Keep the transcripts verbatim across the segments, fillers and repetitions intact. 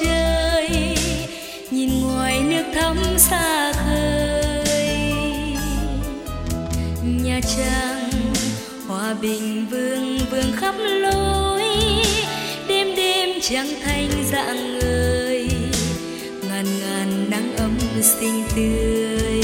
trời, nhìn ngoài nước thắm xa khơi. Nha Trang hòa bình vương vương khắp lối, đêm đêm trăng thanh rạng ngời, ngàn ngàn nắng ấm xinh tươi.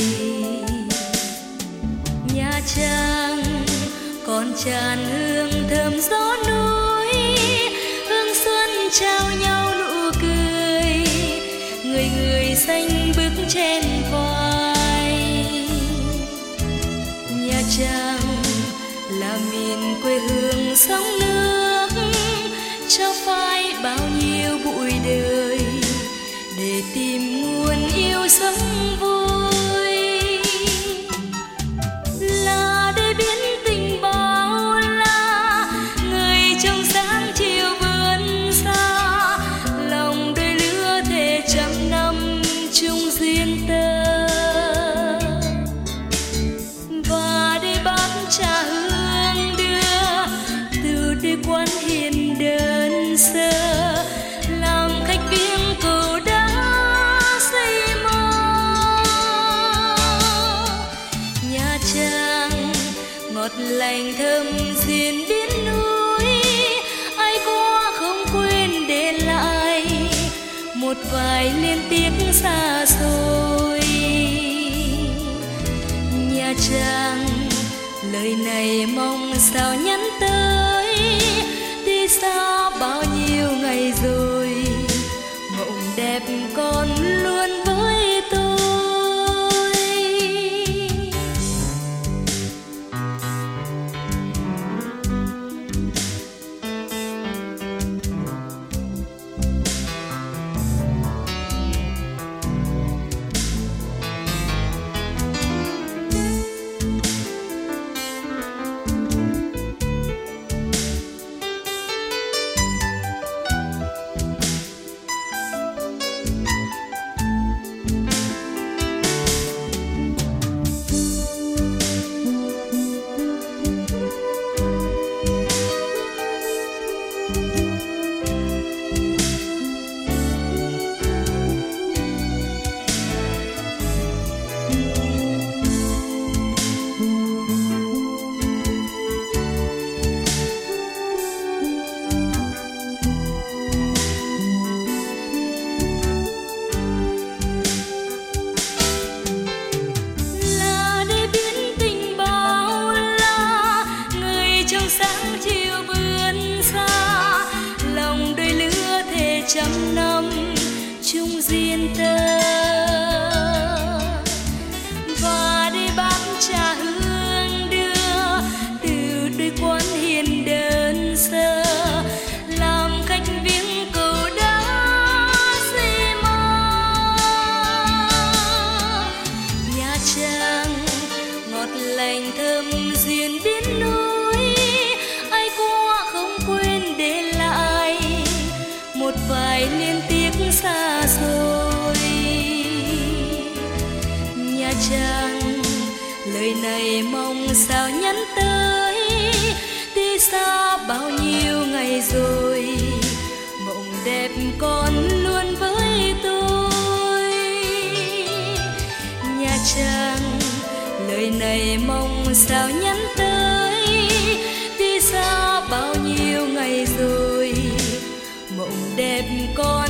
Nha Trang còn tràn hương thơm gió núi, hương xuân trao nhau nụ cười, người người xanh bước trên vai. Nha Trang là miền quê hương sóng nước, cho phai bao nhiêu bụi đời để tìm nguồn yêu sống vui. Là để biến tình bao la, người trong sáng chiều vươn xa, lòng đôi lứa thề trăm năm chung duyên tơ. Và để bát trà hương đưa từ đôi quán hiền đơn sơ, làm khách viếng cầu đá xây mơ. Nha Trang ngọt lành thơm duyên biển núi, ai qua không quên để lại một vài liên tiếc xa xôi. Nha Trang lời này mong sao nhắn tới, đi xa bao nhiêu ngày rồi, mộng đẹp còn luôn với tôi. Trăm năm chung duyên tơ, và đi bát trà hương đưa từ đôi quán hiền đơn sơ, làm khách viếng cầu đá xây mơ. Nha Trang ngọt lành thơm duyên biển núi, ai qua không quên để lại một vài liên tiếc xa xôi. Nha Trang lời này mong sao nhắn tới, đi xa bao nhiêu ngày rồi, mộng đẹp còn luôn với tôi. Nha Trang lời này mong sao nhắn tới, đi xa bao nhiêu ngày rồi, mộng đẹp còn